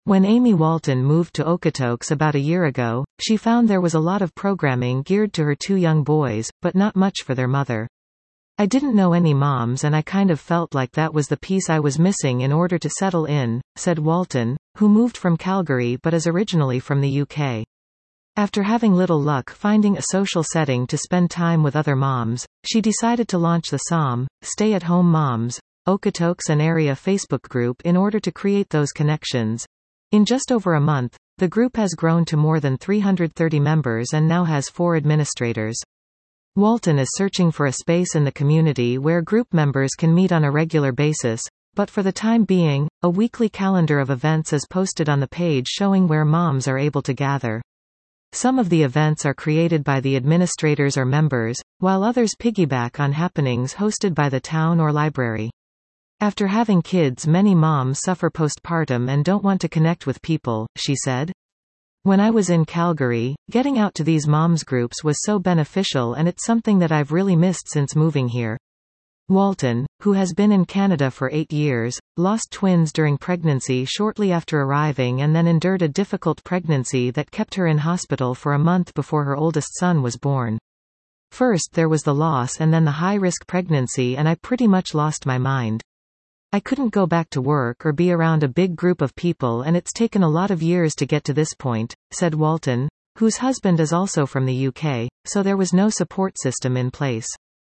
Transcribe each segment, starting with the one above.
When Amy Walton moved to Okotoks about a year ago, she found there was a lot of programming geared to her two young boys, but not much for their mother. I didn't know any moms and I kind of felt like that was the piece I was missing in order to settle in, said Walton, who moved from Calgary but is originally from the UK. After having little luck finding a social setting to spend time with other moms, she decided to launch the SOM, Stay at Home Moms, Okotoks and Area Facebook group in order to create those connections. In just over a month, the group has grown to more than 330 members and now has 4 administrators. Walton is searching for a space in the community where group members can meet on a regular basis, but for the time being, a weekly calendar of events is posted on the page showing where moms are able to gather. Some of the events are created by the administrators or members, while others piggyback on happenings hosted by the town or library. After having kids, many moms suffer postpartum and don't want to connect with people, she said. When I was in Calgary, getting out to these moms groups was so beneficial and it's something that I've really missed since moving here. Walton, who has been in Canada for 8 years, lost twins during pregnancy shortly after arriving and then endured a difficult pregnancy that kept her in hospital for a month before her oldest son was born. First there was the loss and then the high-risk pregnancy and I pretty much lost my mind. I couldn't go back to work or be around a big group of people and it's taken a lot of years to get to this point, said Walton, whose husband is also from the UK, so there was no support system in place.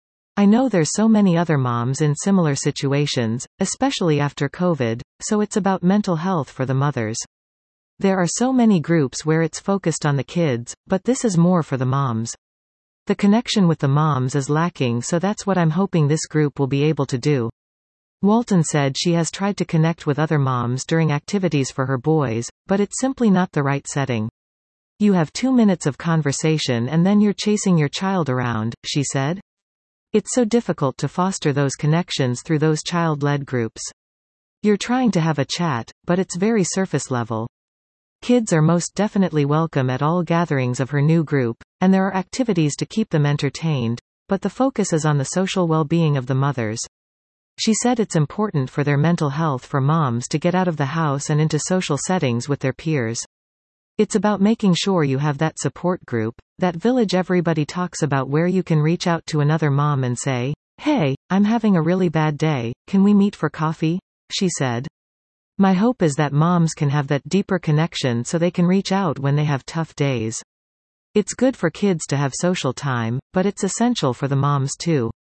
I know there's so many other moms in similar situations, especially after COVID, so it's about mental health for the mothers. There are so many groups where it's focused on the kids, but this is more for the moms. The connection with the moms is lacking, so that's what I'm hoping this group will be able to do. Walton said she has tried to connect with other moms during activities for her boys, but it's simply not the right setting. You have 2 minutes of conversation and then you're chasing your child around, she said. It's so difficult to foster those connections through those child-led groups. You're trying to have a chat, but it's very surface level. Kids are most definitely welcome at all gatherings of her new group, and there are activities to keep them entertained, but the focus is on the social well-being of the mothers. She said it's important for their mental health for moms to get out of the house and into social settings with their peers. It's about making sure you have that support group, that village everybody talks about where you can reach out to another mom and say, "Hey, I'm having a really bad day, can we meet for coffee?" she said. My hope is that moms can have that deeper connection so they can reach out when they have tough days. It's good for kids to have social time, but it's essential for the moms too.